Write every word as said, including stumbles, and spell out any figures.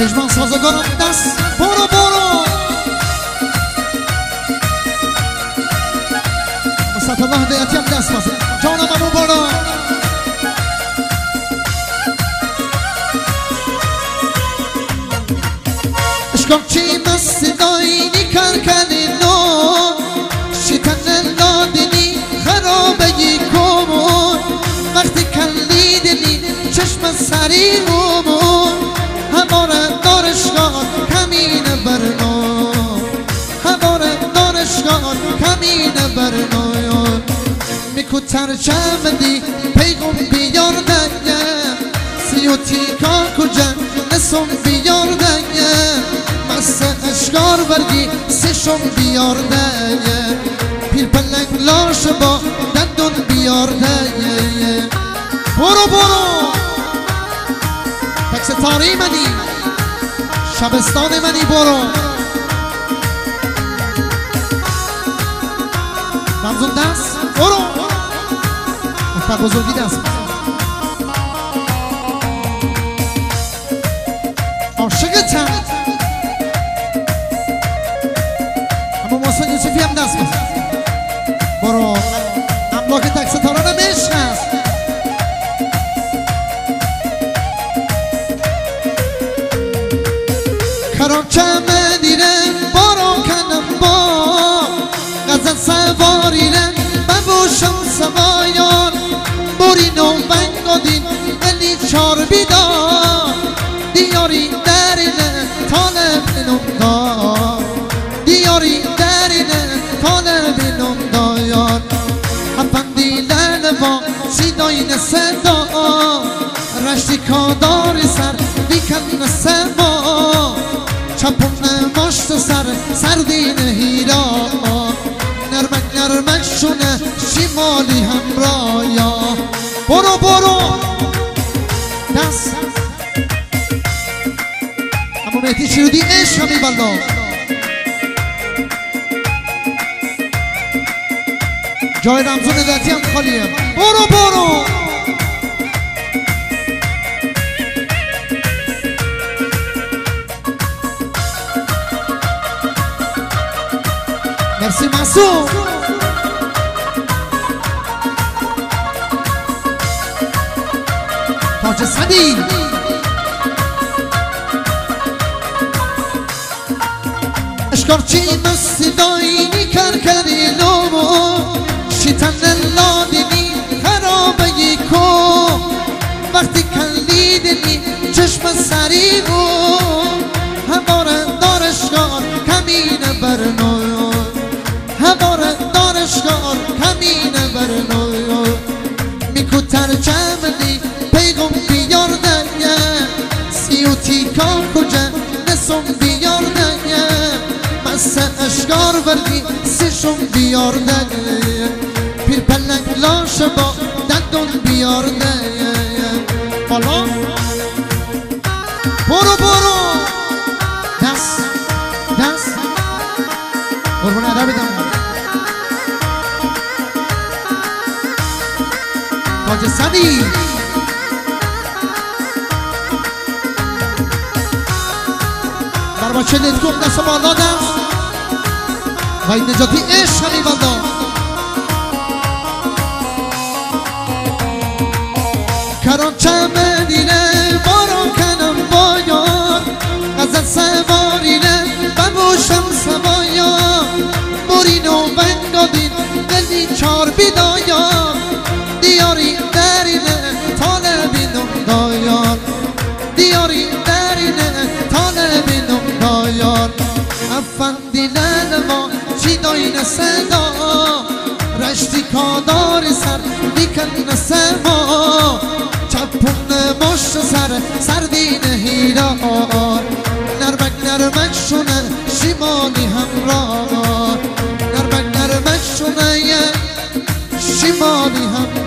پژمان سازگارم دست برو برو مصطفی الله هدایتی هم دست بازه جانم امو برو اشکال چی مست داینی کر کنی نو شیطن لادینی خرابگی کمون وقتی کلیدنی چشم سریمون هماره دارشگاه کمین برنو هماره دارشگاه کمین برنو میکو ترچم دی پیغم بیار دنگه سیوتی کار کجا نسم بیار دنگه مست اشکار برگی سشم بیار دنگه پیر پلنگ لاش با دندون بیار دنگه برو برو تکس تاری منی شبستان منی برو رمزون دست برو اکبر بزرگی دست عاشقتم اما محسن یوسفی هم دست بزن برو املاک تکس تارانم عشق هست کرانچه مدیره بارو کنم با غزل سواریره ببوشم سوایان برین و بنگادین علی چار بیدار دیاری درینه طالب نمدار دیاری درینه طالب نمدار هفندی لنوا سیداین صدا رشتی کاداری سر بیکن سوا چپون ماشت سر سردین هیرا نرمک نرمک شونه شمالی همرایا برو برو دست اما مهدی شیرودی عشق همی بلا جای رمزون نداتی هم خالیه برو برو مرسی مسعود تاج صدی اشکار چی مستی داینی کر کری لومو شیطن لادینی خرابگی کن وقتی کلیدنی چشم سریمو هماره دارشگاه کمین برنو هماره دارشگاه کمین برنو میکو ترچمنی پیغم بیار دنگه سیوتی کار کجا نسم بیار دنگه مست اشکار برگی سشم بیار دنگه پیر پلنگ لاش با دندون بیار دنگه بالا برو برو دست دست قربون عدا بدم تاج صدی بر بچه ندگم دست بالا دست وای نجاتی عشق همی بالا کرانچه مدینه بارو کنم بایان غزل سوارینه ببوشم سوایان برین و بنگادین دلی چار بیدایان دیاری درینه طالبی نمدایان دیاری درینه طالبی نمدایان افندی لنما چیداین صدا رشتی کاداری سر بیکن سوا چپون مشت سر سردین هیرار نرمک نرمک شونه شمالی همراه نرمک نرمک شونه شمالی همراه